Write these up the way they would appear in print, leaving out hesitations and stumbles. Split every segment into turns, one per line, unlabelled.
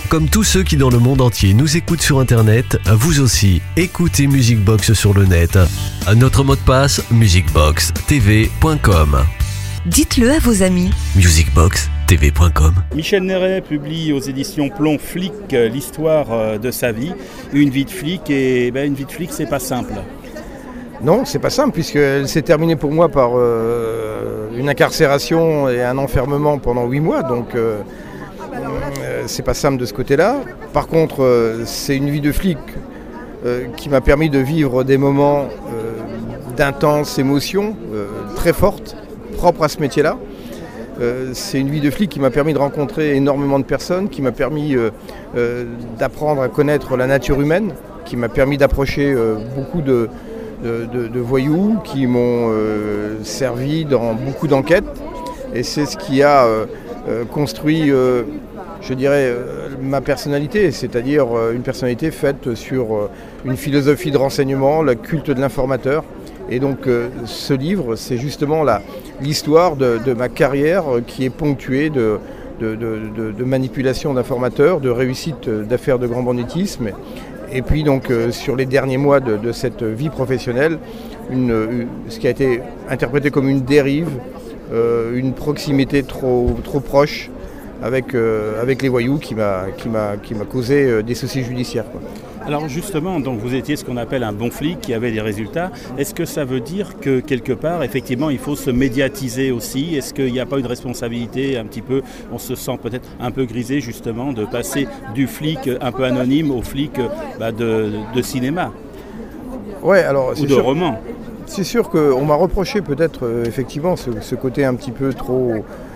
Comme tous ceux qui dans le monde entier nous écoutent sur internet, vous aussi, écoutez Music Box sur le net. Notre mot de passe, musicboxtv.com.
Dites-le à vos amis.
musicboxtv.com.
Michel Néret publie aux éditions Plomb Flic l'histoire de sa vie. Une vie de flic, et une vie de flic, c'est pas simple.
Non, c'est pas simple, puisqu'elle s'est terminée pour moi par une incarcération et un enfermement pendant 8 mois, donc c'est pas simple de ce côté-là. Par contre, c'est une vie de flic qui m'a permis de vivre des moments d'intenses émotions très fortes, propres à ce métier-là. C'est une vie de flic qui m'a permis de rencontrer énormément de personnes, qui m'a permis d'apprendre à connaître la nature humaine, qui m'a permis d'approcher beaucoup de voyous qui m'ont servi dans beaucoup d'enquêtes. Et c'est ce qui a construit, je dirais, ma personnalité, c'est-à-dire une personnalité faite sur une philosophie de renseignement, le culte de l'informateur. Et donc ce livre, c'est justement l'histoire de ma carrière qui est ponctuée de manipulation d'informateurs, de réussite d'affaires de grand banditisme. Et puis donc sur les derniers mois de cette vie professionnelle, ce qui a été interprété comme une dérive, une proximité trop proche avec les voyous qui m'a causé des soucis judiciaires, quoi.
Alors justement, donc vous étiez ce qu'on appelle un bon flic qui avait des résultats. Est-ce que ça veut dire que quelque part, effectivement, il faut se médiatiser aussi? Est-ce qu'il n'y a pas une responsabilité un petit peu, on se sent peut-être un peu grisé justement de passer du flic un peu anonyme au flic de cinéma?
Ouais, alors,
ou de roman?
C'est sûr qu'on m'a reproché peut-être effectivement ce côté un petit peu trop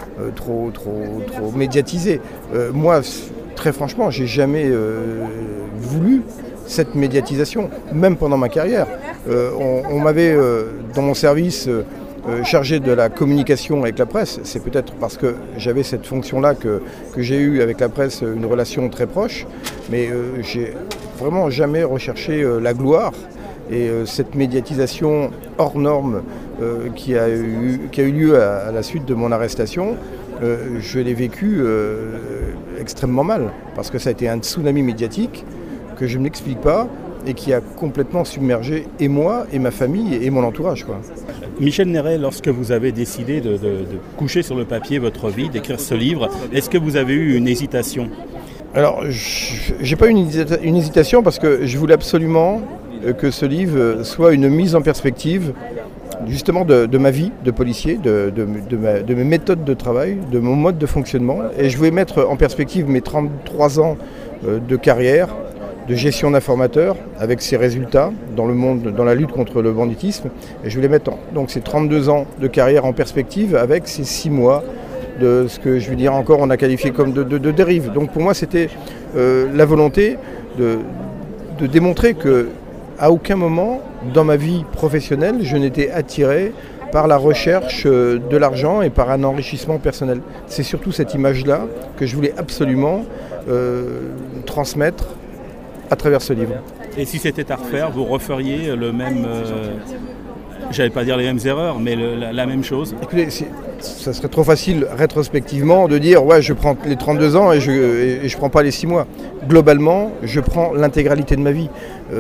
médiatisé. Moi, très franchement, j'ai jamais voulu cette médiatisation, même pendant ma carrière. On m'avait, dans mon service, chargé de la communication avec la presse. C'est peut-être parce que j'avais cette fonction-là que j'ai eu avec la presse une relation très proche, mais j'ai vraiment jamais recherché la gloire. Et cette médiatisation hors norme qui a eu lieu à la suite de mon arrestation, je l'ai vécu extrêmement mal, parce que ça a été un tsunami médiatique que je ne m'explique pas et qui a complètement submergé et moi, et ma famille, et mon entourage, quoi.
Michel Néret, lorsque vous avez décidé de coucher sur le papier votre vie, d'écrire ce livre, est-ce que vous avez eu une hésitation?
Alors, j'ai pas eu une hésitation parce que je voulais absolument que ce livre soit une mise en perspective justement de ma vie de policier, de mes méthodes de travail, de mon mode de fonctionnement. Et je voulais mettre en perspective mes 33 ans de carrière, de gestion d'informateurs, avec ses résultats dans le monde, dans la lutte contre le banditisme. Et je voulais mettre donc ces 32 ans de carrière en perspective avec ces 6 mois de ce que je veux dire encore on a qualifié comme de dérive. Donc pour moi c'était la volonté de démontrer que à aucun moment dans ma vie professionnelle je n'étais attiré par la recherche de l'argent et par un enrichissement personnel. C'est surtout cette image-là que je voulais absolument transmettre à travers ce livre.
Et si c'était à refaire, vous referiez le même, j'allais pas dire les mêmes erreurs, mais la même chose?
Écoutez, ça serait trop facile rétrospectivement de dire ouais je prends les 32 ans et je prends pas les 6 mois. Globalement, je prends l'intégralité de ma vie.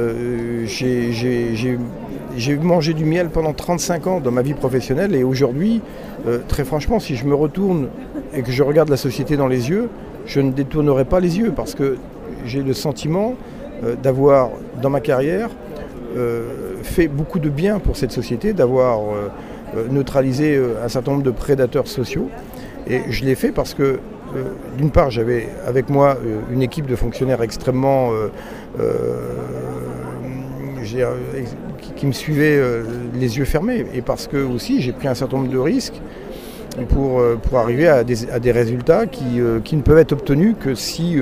J'ai mangé du miel pendant 35 ans dans ma vie professionnelle et aujourd'hui, très franchement, si je me retourne et que je regarde la société dans les yeux, je ne détournerai pas les yeux parce que j'ai le sentiment d'avoir, dans ma carrière, fait beaucoup de bien pour cette société, d'avoir neutralisé un certain nombre de prédateurs sociaux. Et je l'ai fait parce que, d'une part, j'avais avec moi une équipe de fonctionnaires extrêmement qui me suivaient les yeux fermés. Et parce que aussi, j'ai pris un certain nombre de risques pour arriver à des résultats qui ne peuvent être obtenus que si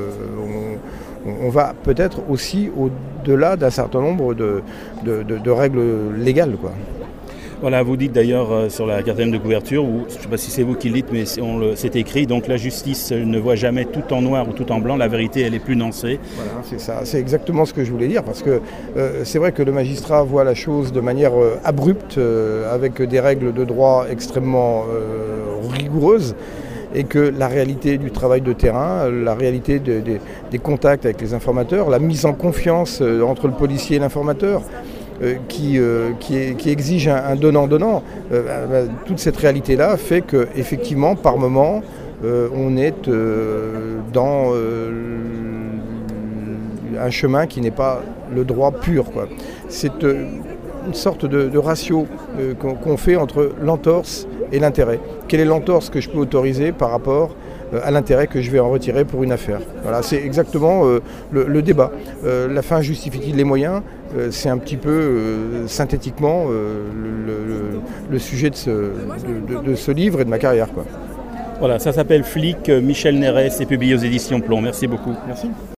on va peut-être aussi au-delà d'un certain nombre de règles légales, quoi.
Voilà, vous dites d'ailleurs sur la quatrième de couverture, ou je ne sais pas si c'est vous qui le dites, mais c'est écrit, donc la justice ne voit jamais tout en noir ou tout en blanc, la vérité elle est plus nuancée.
Voilà, c'est ça, c'est exactement ce que je voulais dire, parce que c'est vrai que le magistrat voit la chose de manière abrupte, avec des règles de droit extrêmement rigoureuses, et que la réalité du travail de terrain, la réalité des contacts avec les informateurs, la mise en confiance entre le policier et l'informateur, qui exige un donnant-donnant, toute cette réalité-là fait qu'effectivement, par moment, on est dans un chemin qui n'est pas le droit pur, quoi. C'est une sorte de ratio qu'on fait entre l'entorse et l'intérêt. Quelle est l'entorse que je peux autoriser par rapport à l'intérêt que je vais en retirer pour une affaire? Voilà, c'est exactement le débat. La fin justifie-t-il les moyens? C'est un petit peu synthétiquement le sujet de ce livre et de ma carrière, quoi.
Voilà, ça s'appelle Flic, Michel Néret, c'est publié aux éditions Plomb. Merci beaucoup.
Merci.